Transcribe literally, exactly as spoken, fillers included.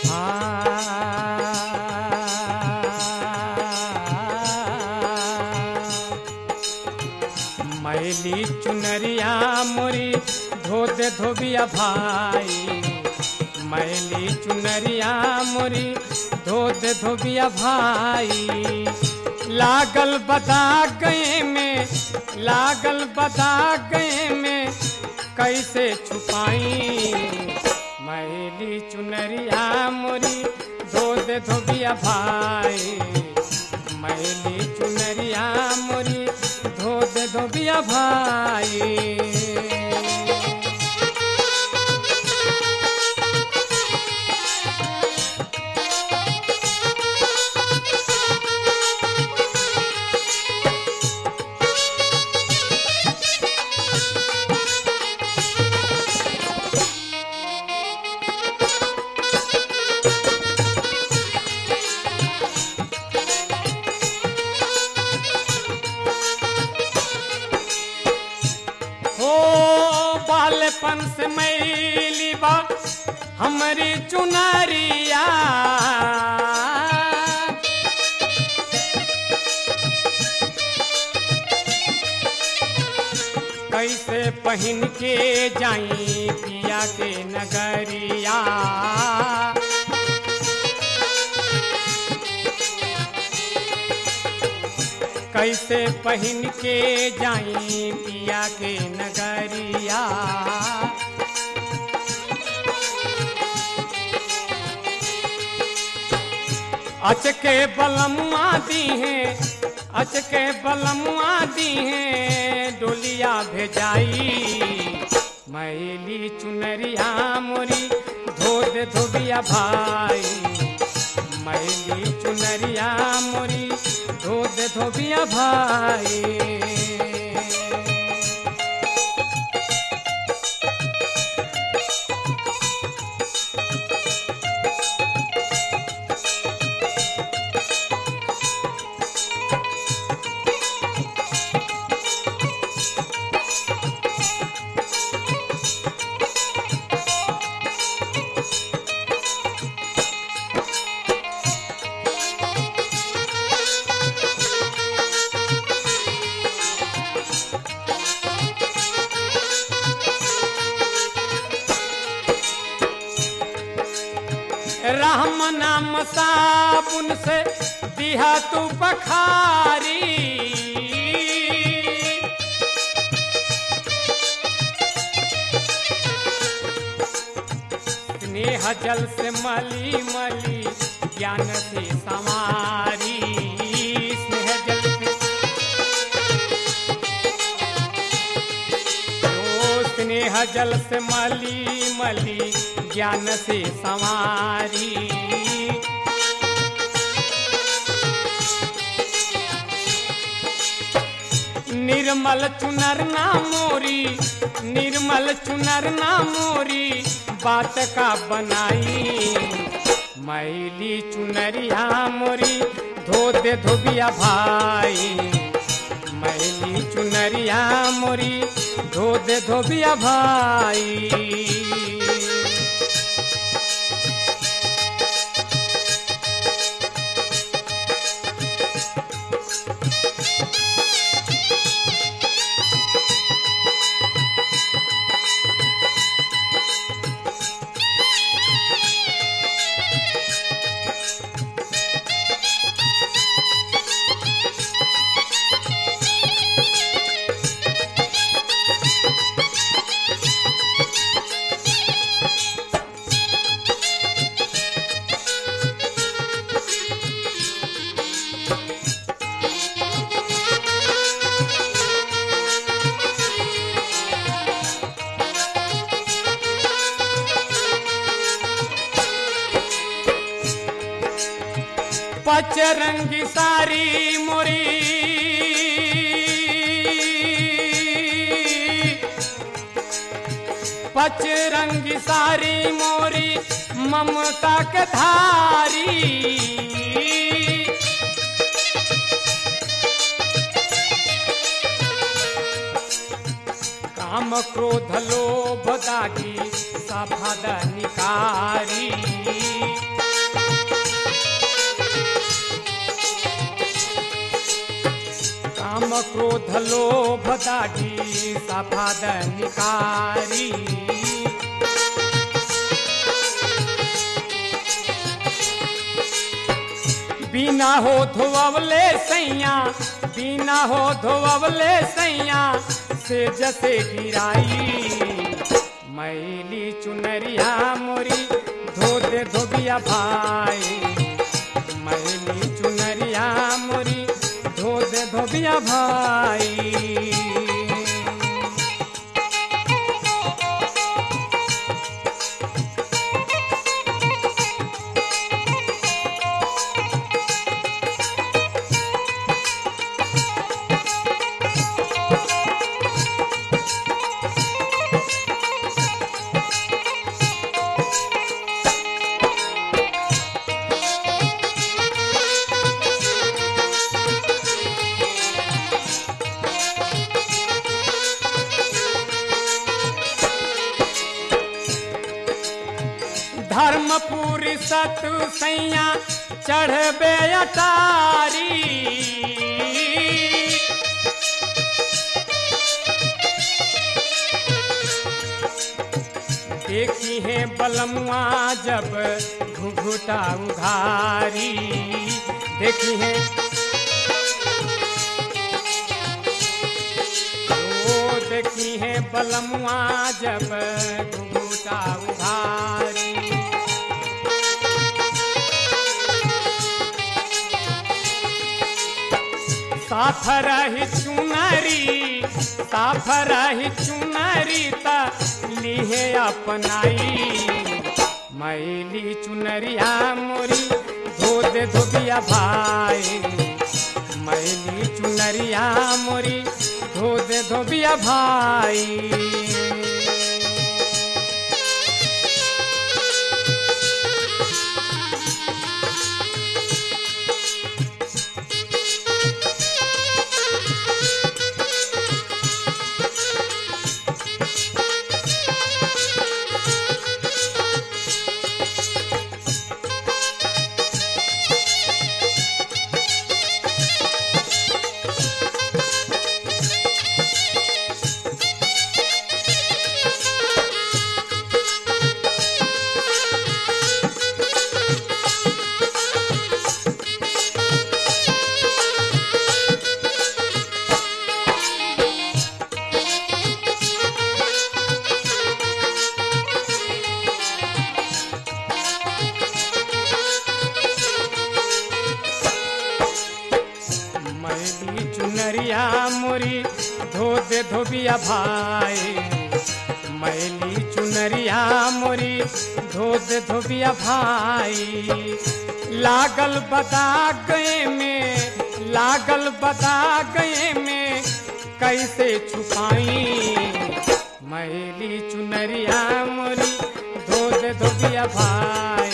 मैली चुनरिया मोरी धो दे धोबिया भाई, मैली चुनरिया मोरी धो दे धोबिया भाई। लागल बदा गए में, लागल बदा गए में कैसे छुपाई। मैली चुनरिया मोरी धो दे धोबिया भाई, मैली चुनरिया मोरी धो दे धोबिया भाई। बालपन से मैली बा हमारी चुनरिया, कैसे पहन के जाई पिया के नगरिया। कैसे पहन के जाई पिया के नगरिया। अचके बलमुआ दी हैं, अचके बलमुआ दी हैं डोलिया भेजाई। मैली चुनरिया मोरी धो दे धोबिया भाई, मैली चुनरिया मोरी धो दे धोबिया भाई। राम नाम साबुन से दिहा तू पखारी। स्नेह जल से मली मली ज्ञान से संवारी। स्नेह जल से ओ स्नेह जल से मली मली ज्ञान से संवारी। निर्मल चुनर ना मोरी, निर्मल चुनर ना मोरी बात का बनाई। मैली चुनरिया मोरी धो दे धोबिया भाई, मैली चुनरिया मोरी धो दे धोबिया भाई। पचरंगी सारी मोरी पचरंगी सारी मोरी ममता के धारी। काम क्रोध लोभ दागी सभद निकारी। क्रोध लोभ दाढ़ी सफाद निकारी बिना हो धोवले सैया बिना हो धोवले सैया से जसे गिराई मैली चुनरिया मोरी धो दे धोबिया भाई मैली चुनरिया मोरी धो दे धोबिया भाई। धर्मपुरी सतु सैया चढ़बे अटारी देखी है बलमुआ जब घुघुटा उघारी देखी है ओ देखी है बलमुआ जब घुघुटा उघारी साफ रही चुनरी साफ रही चुनरी ता लीहे अपनाई मैली चुनरिया मोरी धो दे धोबिया भाई मैली चुनरिया मोरी धो दे धोबिया भाई। चुनरिया मोरी धो दे धोबिया भाई मैली चुनरिया मोरी धो दे धोबिया भाई। लागल बता गए में लागल बता गए में कैसे छुपाई मैली चुनरिया मोरी धो दे धोबिया भाई